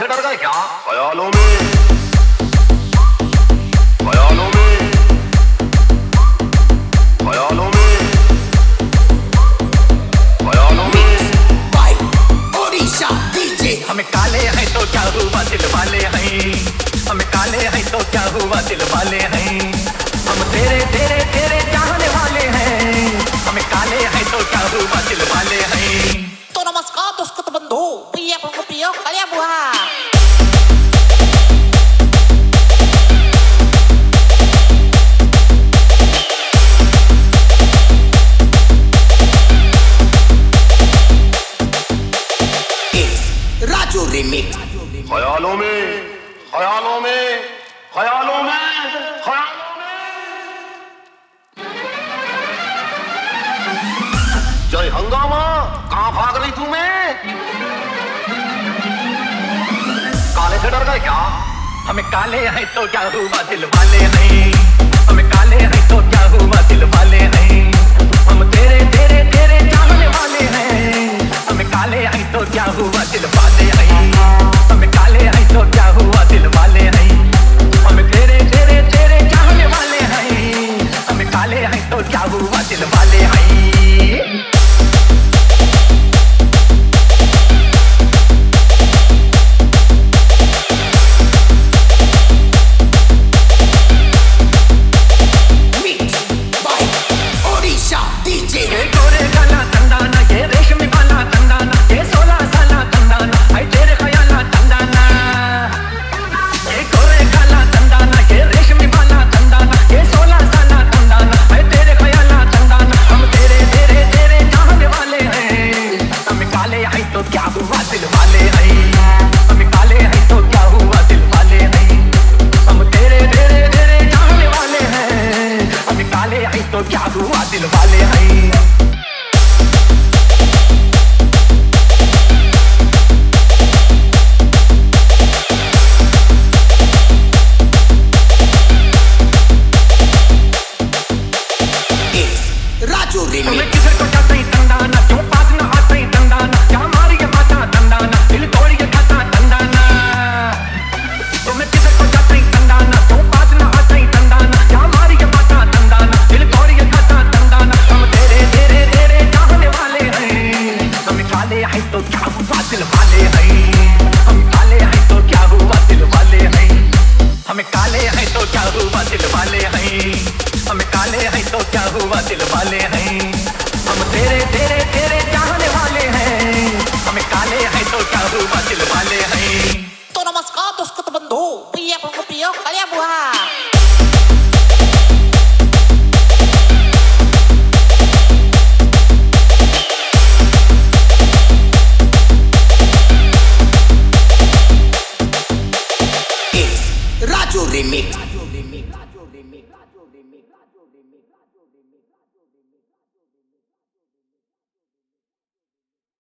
से डर गए क्या? ख्यालों में, ख्यालों में, ख्यालों में, ख्यालों में। By Odisha DJ. हमें काले हैं तो क्या हुआ दिल वाले हैं, हमें काले हैं तो क्या हुआ दिल वाले हैं, हम तेरे तेरे तेरे चाहने वाले हैं, हमें काले हैं तो क्या हुआ दिल वाले हैं। तो नमस्कार दोस्तों बंधु, प्रिय प्रिय कालिया बुआ। राजू रिमिक्स। ख्यालों में, ख्यालों में, ख्यालों में, ख्यालों में। जय हंगामा, कहाँ भाग रही तू? मैं काले से डर गए क्या? हमें काले हैं तो क्या हुआ दिल वाले हैं, हमें काले हैं तो क्या हुआ दिल वाले हैं, हम तेरे तेरे तेरे चाहने वाले हैं, हमें काले हैं तो क्या हुआ दिल वाले हैं, हमें काले हैं तो क्या हुआ दिल वाले हैं, हमें तेरे तेरे तेरे चाहने वाले हैं, हमें काले हैं तो क्या हुआ दिल वाले हैं। हमें काले हैं तो क्या हुआ दिल वाले हैं, हमें काले हैं तो क्या हुआ दिल वाले हैं, हम तेरे तेरे तेरे चाहने वाले हैं, हमें काले हैं तो क्या हुआ दिल वाले हैं। तो नमस्कार दोस्तों बंधु, प्रिय कालिया बुआ। Rajo Remix.